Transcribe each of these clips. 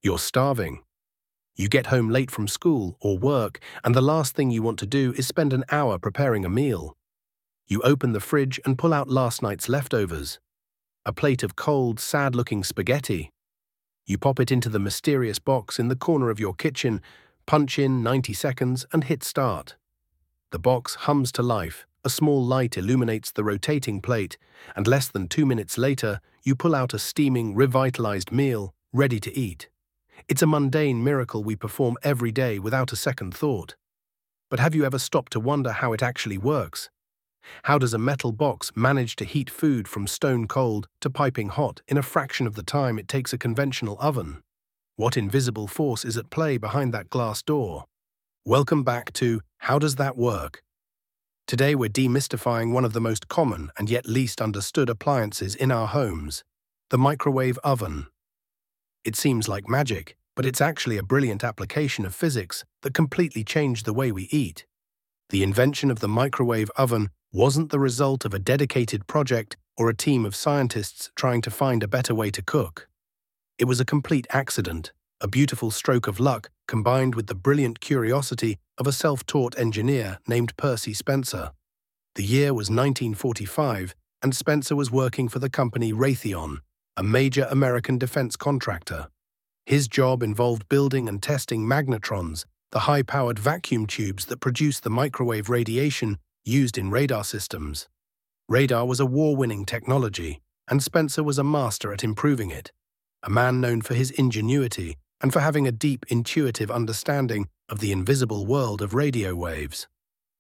You're starving. You get home late from school or work, and the last thing you want to do is spend an hour preparing a meal. You open the fridge and pull out last night's leftovers. A plate of cold, sad-looking spaghetti. You pop it into the mysterious box in the corner of your kitchen, punch in 90 seconds, and hit start. The box hums to life, a small light illuminates the rotating plate, and less than 2 minutes later, you pull out a steaming, revitalized meal, ready to eat. It's a mundane miracle we perform every day without a second thought. But have you ever stopped to wonder how it actually works? How does a metal box manage to heat food from stone cold to piping hot in a fraction of the time it takes a conventional oven? What invisible force is at play behind that glass door? Welcome back to How Does That Work? Today we're demystifying one of the most common and yet least understood appliances in our homes, the microwave oven. It seems like magic, but it's actually a brilliant application of physics that completely changed the way we eat. The invention of the microwave oven wasn't the result of a dedicated project or a team of scientists trying to find a better way to cook. It was a complete accident, a beautiful stroke of luck combined with the brilliant curiosity of a self-taught engineer named Percy Spencer. The year was 1945, and Spencer was working for the company Raytheon, a major American defense contractor. His job involved building and testing magnetrons, the high-powered vacuum tubes that produce the microwave radiation used in radar systems. Radar was a war-winning technology, and Spencer was a master at improving it, a man known for his ingenuity and for having a deep intuitive understanding of the invisible world of radio waves.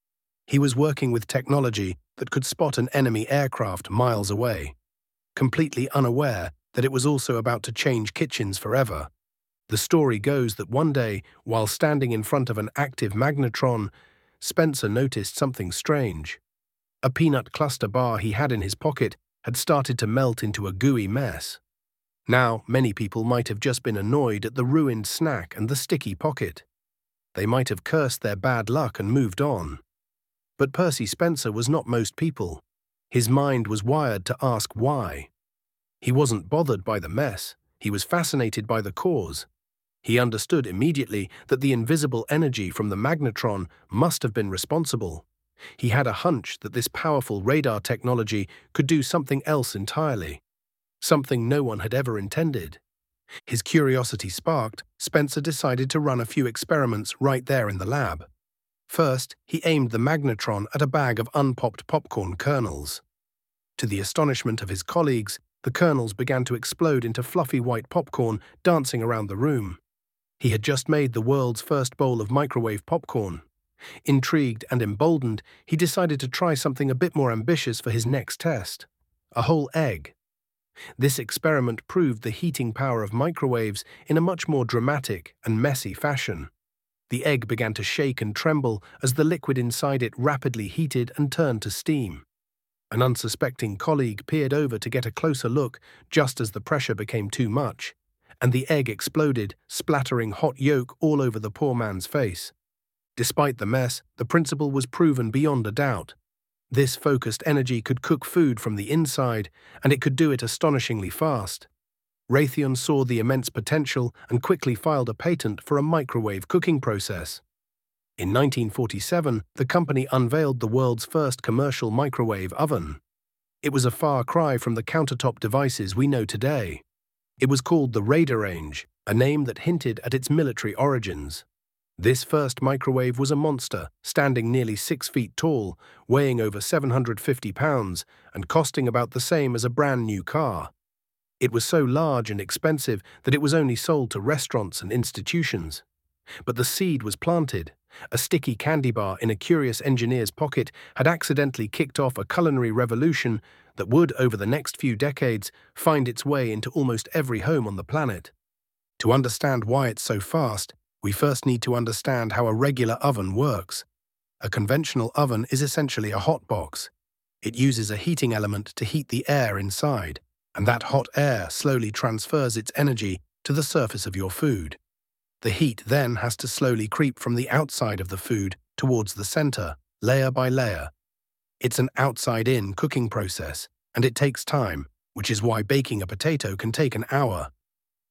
He was working with technology that could spot an enemy aircraft miles away, completely unaware that it was also about to change kitchens forever. The story goes that one day, while standing in front of an active magnetron, Spencer noticed something strange. A peanut cluster bar he had in his pocket had started to melt into a gooey mess. Now, many people might have just been annoyed at the ruined snack and the sticky pocket. They might have cursed their bad luck and moved on. But Percy Spencer was not most people. His mind was wired to ask why. He wasn't bothered by the mess. He was fascinated by the cause. He understood immediately that the invisible energy from the magnetron must have been responsible. He had a hunch that this powerful radar technology could do something else entirely, something no one had ever intended. His curiosity sparked, Spencer decided to run a few experiments right there in the lab. First, he aimed the magnetron at a bag of unpopped popcorn kernels. To the astonishment of his colleagues, the kernels began to explode into fluffy white popcorn dancing around the room. He had just made the world's first bowl of microwave popcorn. Intrigued and emboldened, he decided to try something a bit more ambitious for his next test: a whole egg. This experiment proved the heating power of microwaves in a much more dramatic and messy fashion. The egg began to shake and tremble as the liquid inside it rapidly heated and turned to steam. An unsuspecting colleague peered over to get a closer look just as the pressure became too much, and the egg exploded, splattering hot yolk all over the poor man's face. Despite the mess, the principle was proven beyond a doubt. This focused energy could cook food from the inside, and it could do it astonishingly fast. Raytheon saw the immense potential and quickly filed a patent for a microwave cooking process. In 1947, the company unveiled the world's first commercial microwave oven. It was a far cry from the countertop devices we know today. It was called the Radarange, a name that hinted at its military origins. This first microwave was a monster, standing nearly 6 feet tall, weighing over 750 pounds, and costing about the same as a brand new car. It was so large and expensive that it was only sold to restaurants and institutions. But the seed was planted. A sticky candy bar in a curious engineer's pocket had accidentally kicked off a culinary revolution that would, over the next few decades, find its way into almost every home on the planet. To understand why it's so fast, we first need to understand how a regular oven works. A conventional oven is essentially a hot box. It uses a heating element to heat the air inside, and that hot air slowly transfers its energy to the surface of your food. The heat then has to slowly creep from the outside of the food towards the center, layer by layer. It's an outside-in cooking process, and it takes time, which is why baking a potato can take an hour.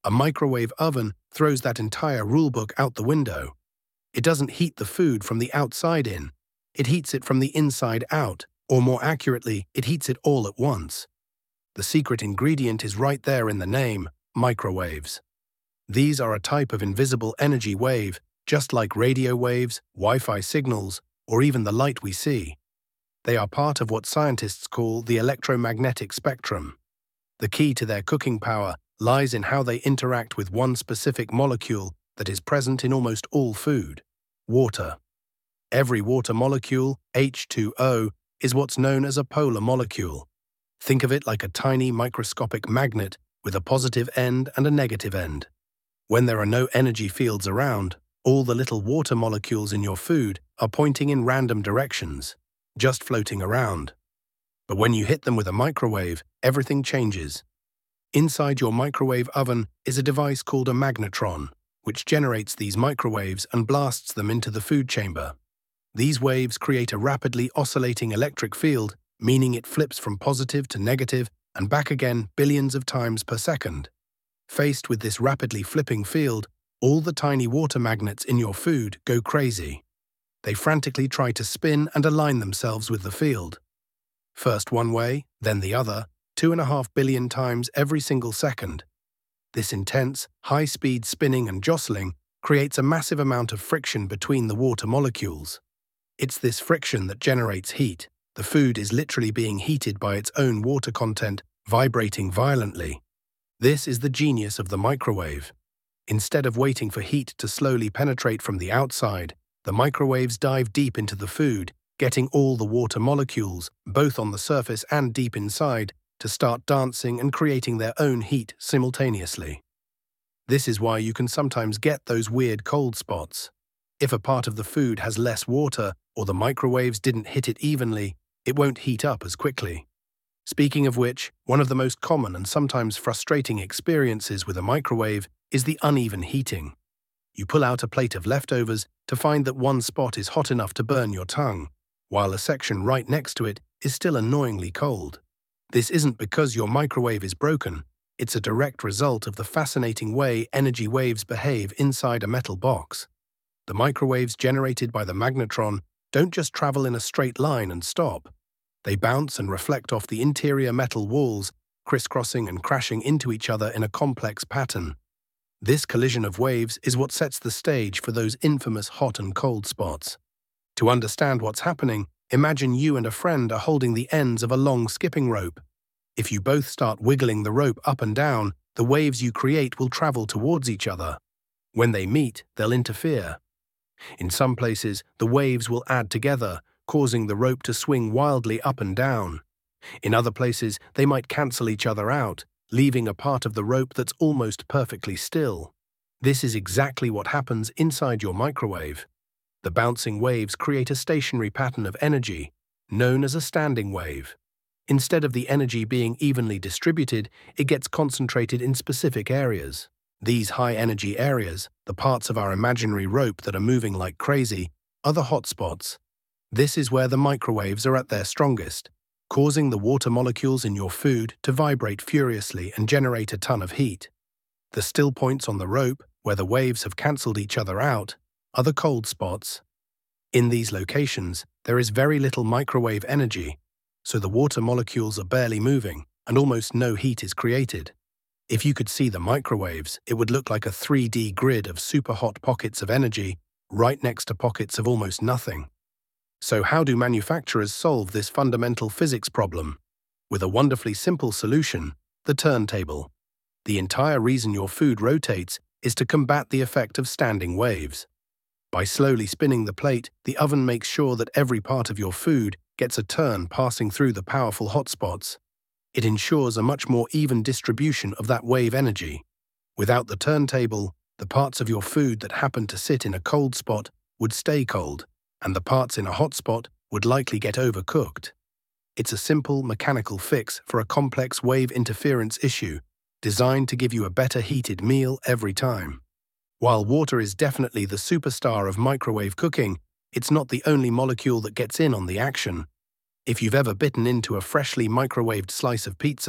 A microwave oven throws that entire rulebook out the window. It doesn't heat the food from the outside in. It heats it from the inside out, or more accurately, it heats it all at once. The secret ingredient is right there in the name, microwaves. These are a type of invisible energy wave, just like radio waves, Wi-Fi signals, or even the light we see. They are part of what scientists call the electromagnetic spectrum. The key to their cooking power lies in how they interact with one specific molecule that is present in almost all food: water. Every water molecule, H2O, is what's known as a polar molecule. Think of it like a tiny microscopic magnet with a positive end and a negative end. When there are no energy fields around, all the little water molecules in your food are pointing in random directions, just floating around. But when you hit them with a microwave, everything changes. Inside your microwave oven is a device called a magnetron, which generates these microwaves and blasts them into the food chamber. These waves create a rapidly oscillating electric field, meaning it flips from positive to negative and back again billions of times per second. Faced with this rapidly flipping field, all the tiny water magnets in your food go crazy. They frantically try to spin and align themselves with the field. First one way, then the other, 2.5 billion times every single second. This intense, high-speed spinning and jostling creates a massive amount of friction between the water molecules. It's this friction that generates heat. The food is literally being heated by its own water content, vibrating violently. This is the genius of the microwave. Instead of waiting for heat to slowly penetrate from the outside, the microwaves dive deep into the food, getting all the water molecules, both on the surface and deep inside, to start dancing and creating their own heat simultaneously. This is why you can sometimes get those weird cold spots. If a part of the food has less water or the microwaves didn't hit it evenly, it won't heat up as quickly. Speaking of which, one of the most common and sometimes frustrating experiences with a microwave is the uneven heating. You pull out a plate of leftovers to find that one spot is hot enough to burn your tongue, while a section right next to it is still annoyingly cold. This isn't because your microwave is broken, it's a direct result of the fascinating way energy waves behave inside a metal box. The microwaves generated by the magnetron don't just travel in a straight line and stop. They bounce and reflect off the interior metal walls, crisscrossing and crashing into each other in a complex pattern. This collision of waves is what sets the stage for those infamous hot and cold spots. To understand what's happening, imagine you and a friend are holding the ends of a long skipping rope. If you both start wiggling the rope up and down, the waves you create will travel towards each other. When they meet, they'll interfere. In some places, the waves will add together, causing the rope to swing wildly up and down. In other places, they might cancel each other out, leaving a part of the rope that's almost perfectly still. This is exactly what happens inside your microwave. The bouncing waves create a stationary pattern of energy, known as a standing wave. Instead of the energy being evenly distributed, it gets concentrated in specific areas. These high-energy areas, the parts of our imaginary rope that are moving like crazy, are the hotspots. This is where the microwaves are at their strongest, causing the water molecules in your food to vibrate furiously and generate a ton of heat. The still points on the rope, where the waves have cancelled each other out, are the cold spots. In these locations, there is very little microwave energy, so the water molecules are barely moving and almost no heat is created. If you could see the microwaves, it would look like a 3D grid of super hot pockets of energy right next to pockets of almost nothing. So how do manufacturers solve this fundamental physics problem? With a wonderfully simple solution, the turntable. The entire reason your food rotates is to combat the effect of standing waves. By slowly spinning the plate, the oven makes sure that every part of your food gets a turn passing through the powerful hotspots. It ensures a much more even distribution of that wave energy. Without the turntable, the parts of your food that happen to sit in a cold spot would stay cold, and the parts in a hot spot would likely get overcooked. It's a simple mechanical fix for a complex wave interference issue, designed to give you a better heated meal every time. While water is definitely the superstar of microwave cooking, it's not the only molecule that gets in on the action. If you've ever bitten into a freshly microwaved slice of pizza,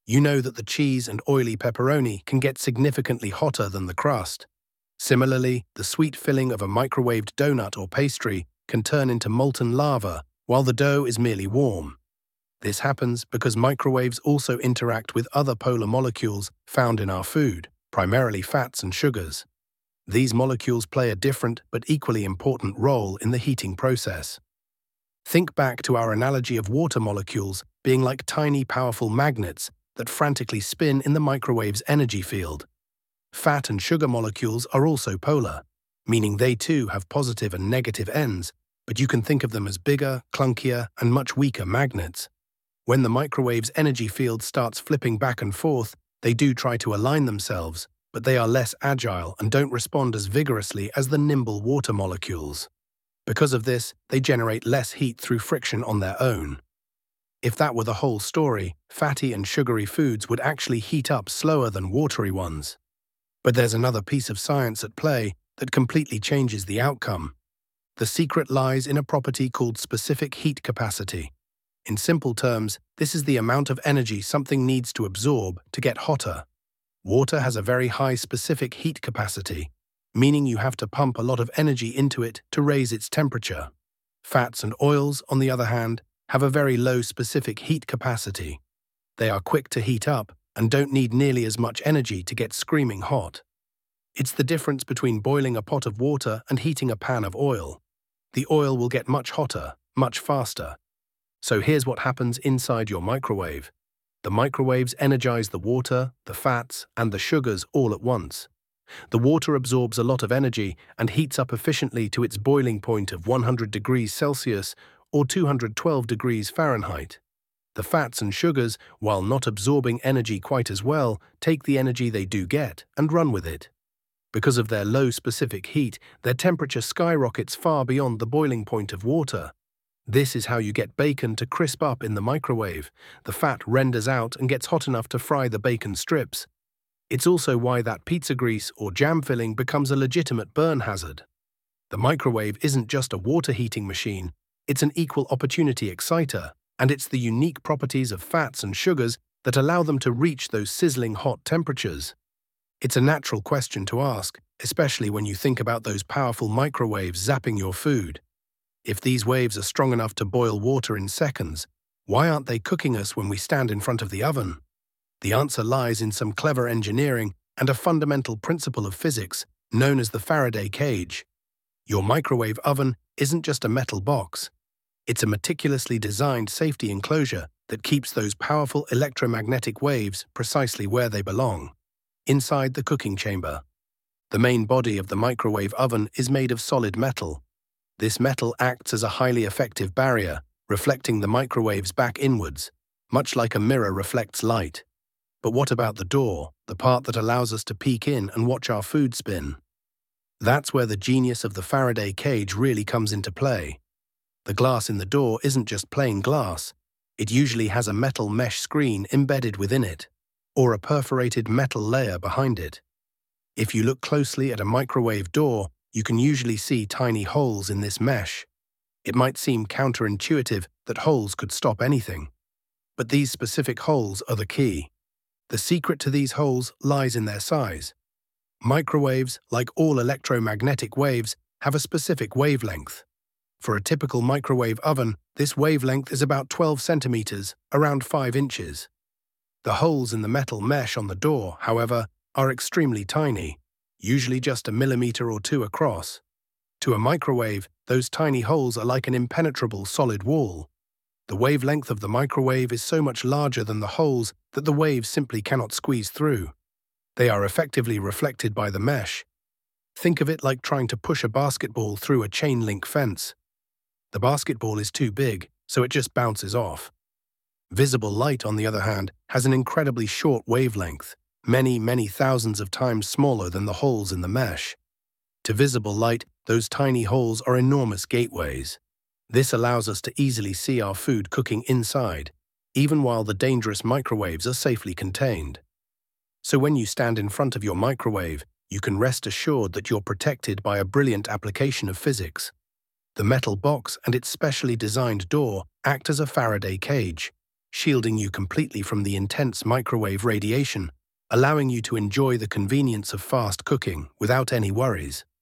You know that the cheese and oily pepperoni can get significantly hotter than the crust. Similarly, the sweet filling of a microwaved donut or pastry can turn into molten lava while the dough is merely warm. This happens because microwaves also interact with other polar molecules found in our food, primarily fats and sugars. These molecules play a different but equally important role in the heating process. Think back to our analogy of water molecules being like tiny, powerful magnets that frantically spin in the microwave's energy field. Fat and sugar molecules are also polar, meaning they too have positive and negative ends, but you can think of them as bigger, clunkier, and much weaker magnets. When the microwave's energy field starts flipping back and forth, they do try to align themselves, but they are less agile and don't respond as vigorously as the nimble water molecules. Because of this, they generate less heat through friction on their own. If that were the whole story, fatty and sugary foods would actually heat up slower than watery ones. But there's another piece of science at play that completely changes the outcome. The secret lies in a property called specific heat capacity. In simple terms, this is the amount of energy something needs to absorb to get hotter. Water has a very high specific heat capacity, meaning you have to pump a lot of energy into it to raise its temperature. Fats and oils, on the other hand, have a very low specific heat capacity. They are quick to heat up and don't need nearly as much energy to get screaming hot. It's the difference between boiling a pot of water and heating a pan of oil. The oil will get much hotter, much faster. So here's what happens inside your microwave. The microwaves energize the water, the fats, and the sugars all at once. The water absorbs a lot of energy and heats up efficiently to its boiling point of 100 degrees Celsius or 212 degrees Fahrenheit. The fats and sugars, while not absorbing energy quite as well, take the energy they do get and run with it. Because of their low specific heat, their temperature skyrockets far beyond the boiling point of water. This is how you get bacon to crisp up in the microwave. The fat renders out and gets hot enough to fry the bacon strips. It's also why that pizza grease or jam filling becomes a legitimate burn hazard. The microwave isn't just a water heating machine, it's an equal opportunity exciter, and it's the unique properties of fats and sugars that allow them to reach those sizzling hot temperatures. It's a natural question to ask, especially when you think about those powerful microwaves zapping your food. If these waves are strong enough to boil water in seconds, why aren't they cooking us when we stand in front of the oven? The answer lies in some clever engineering and a fundamental principle of physics known as the Faraday cage. Your microwave oven isn't just a metal box. It's a meticulously designed safety enclosure that keeps those powerful electromagnetic waves precisely where they belong, inside the cooking chamber. The main body of the microwave oven is made of solid metal. This metal acts as a highly effective barrier, reflecting the microwaves back inwards, much like a mirror reflects light. But what about the door, the part that allows us to peek in and watch our food spin? That's where the genius of the Faraday cage really comes into play. The glass in the door isn't just plain glass. It usually has a metal mesh screen embedded within it, or a perforated metal layer behind it. If you look closely at a microwave door, you can usually see tiny holes in this mesh. It might seem counterintuitive that holes could stop anything. But these specific holes are the key. The secret to these holes lies in their size. Microwaves, like all electromagnetic waves, have a specific wavelength. For a typical microwave oven, this wavelength is about 12 centimeters, around 5 inches. The holes in the metal mesh on the door, however, are extremely tiny, usually just a millimeter or two across. To a microwave, those tiny holes are like an impenetrable solid wall. The wavelength of the microwave is so much larger than the holes that the waves simply cannot squeeze through. They are effectively reflected by the mesh. Think of it like trying to push a basketball through a chain-link fence. The basketball is too big, so it just bounces off. Visible light, on the other hand, has an incredibly short wavelength, many thousands of times smaller than the holes in the mesh. To visible light, those tiny holes are enormous gateways. This allows us to easily see our food cooking inside, even while the dangerous microwaves are safely contained. So when you stand in front of your microwave, you can rest assured that you're protected by a brilliant application of physics. The metal box and its specially designed door act as a Faraday cage. shielding you completely from the intense microwave radiation, allowing you to enjoy the convenience of fast cooking without any worries.